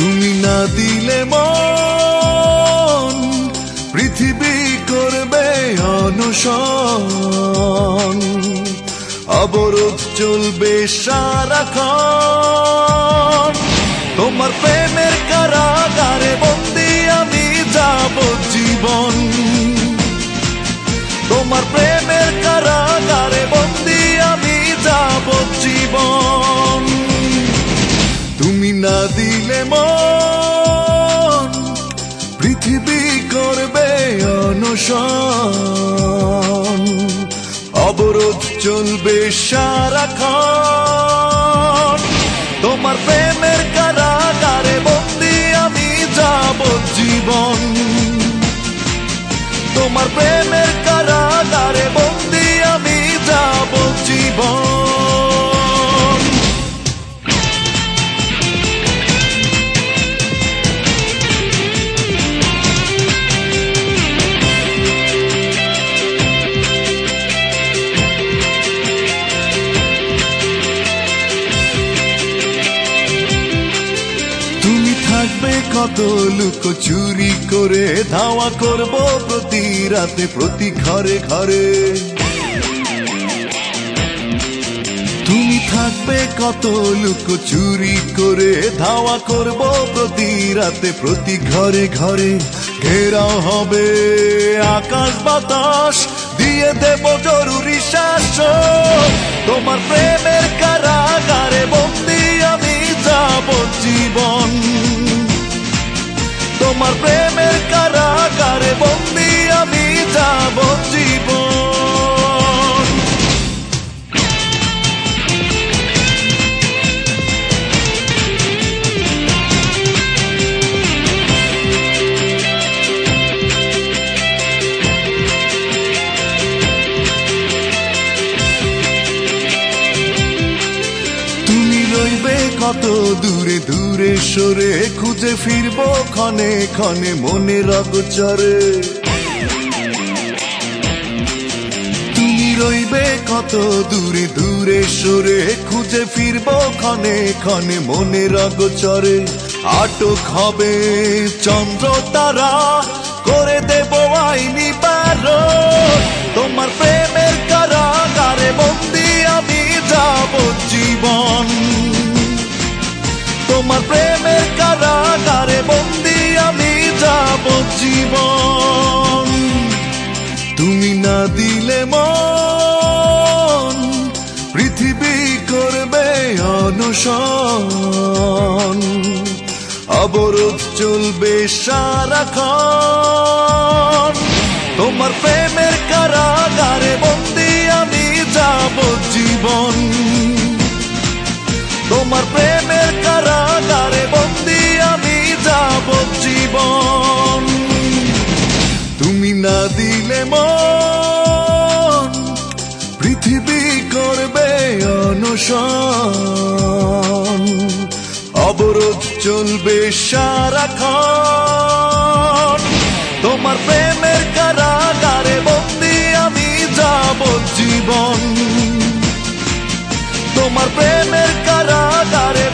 তুমি না দিলে মন পৃথিবী করবে অনশন, অবরোধ চলবে সারাক্ষণ। তোমার প্রেমের কারাগারে বন্দি আমি যাবজ্জীবন, তোমার প্রেমের কারাগারে বন্দি আমি যাবজ্জীবন। তুমি না দিলে মন পৃথিবী করবে অনশন, অবরোধ চলবে সারাক্ষণ। তোমার প্রেমের কারাগারে বন্দি আমি যাবজ্জীবন, তোমার প্রেমের কারাগারে বন্দি আমি যাবজ্জীবন। থাকবে কত লুকো চুরি করে, ধাওয়া করব প্রতি রাতে প্রতি ঘরে ঘরে। তুমি থাকবে কত লুকো চুরি করে, ধাওয়া করব প্রতি রাতে প্রতি ঘরে ঘরে। ঘেরাও হবে আকাশ বাতাস, দিয়ে দেব জরুরি শাসন। তোমার প্রেমের কারাগারে বন্দি আমি যাবজ্জীবন, তোমার প্রেমের কারাগারে বন্দি আমি যাবজ্জীবন। তুমি রইবে কত দূরে দূরে সরে, খুঁজে ফিরবো ক্ষণে ক্ষণে মনের অগোচরে। তুমি রইবে কত দূরে দূরে সরে, খুঁজে ফিরবো ক্ষণে ক্ষণে মনের অগোচরে। আটক হবে চন্দ্র তারা, করে দেব আইনি বারণ। তোমার প্রেমের কারাগারে বন্দি আমি যাবজ্জীবন, তোমার প্রেমের কারাগারে বন্দি আমি যাবজ্জীবন। তুমি না দিলে মন পৃথিবী করবে অনশন, অবরোধ চলবে সারাক্ষণ। তোমার প্রেমের কারাগারে বন্দি আমি যাবজ্জীবন, তোমার প্রেমের কারাগারে বন্দি আমি যাবজ্জীবন। তুমি না দিলে মন পৃথিবী করবে অনশন, অবরোধ চলবে সারাক্ষণ। তোমার প্রেমের কারাগারে বন্দি আমি যাবজ্জীবন, তোমার প্রেমের কারাগারে